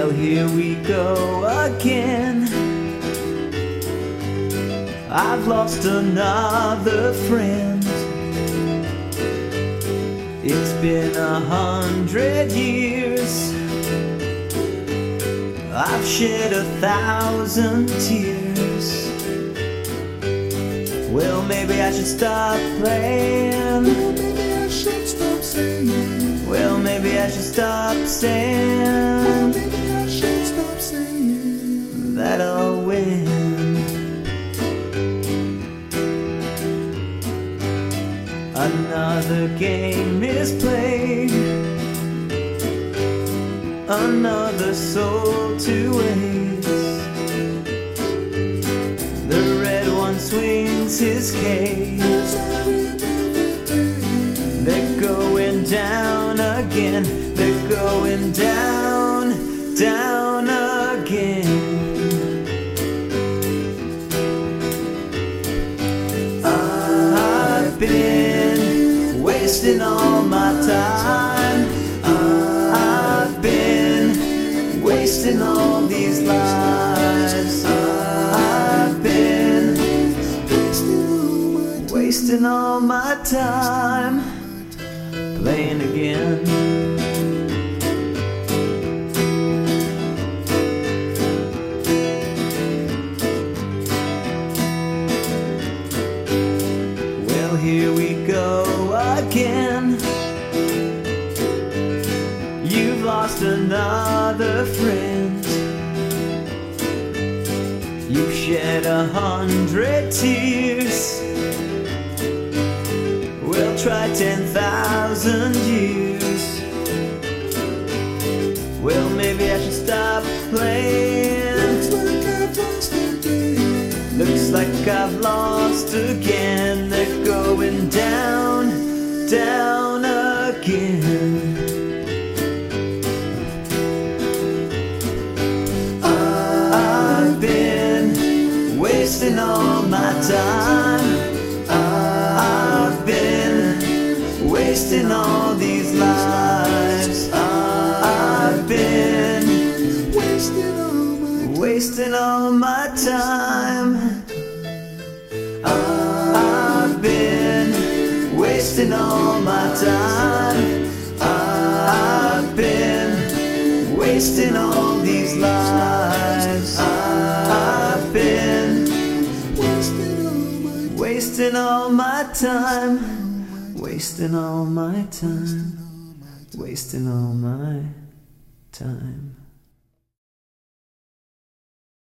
Well, here we go again. I've lost another friend. It's been 100 years. I've shed 1,000 tears. Well, maybe I should stop playing. Well, maybe I should stop saying that I'll win. Another game is played, another soul to waste. The red one swings his cane. They're going down again. They're going down, down again. I've been wasting all my time. I've been wasting all these lives. I've been wasting all my time playing again. Well, here we go again. You've lost another friend. You've shed 100 tears. We'll try 10,000 years. Well, maybe I should stop playing. Looks like I've lost again. They're going down, down again. I've been wasting all my time. I've been wasting all these lives. I've been wasting all my time. I've been wasting all my time. I've been wasting all these lives. I've been wasting all my time. Wasting all my time. Wasting all my time.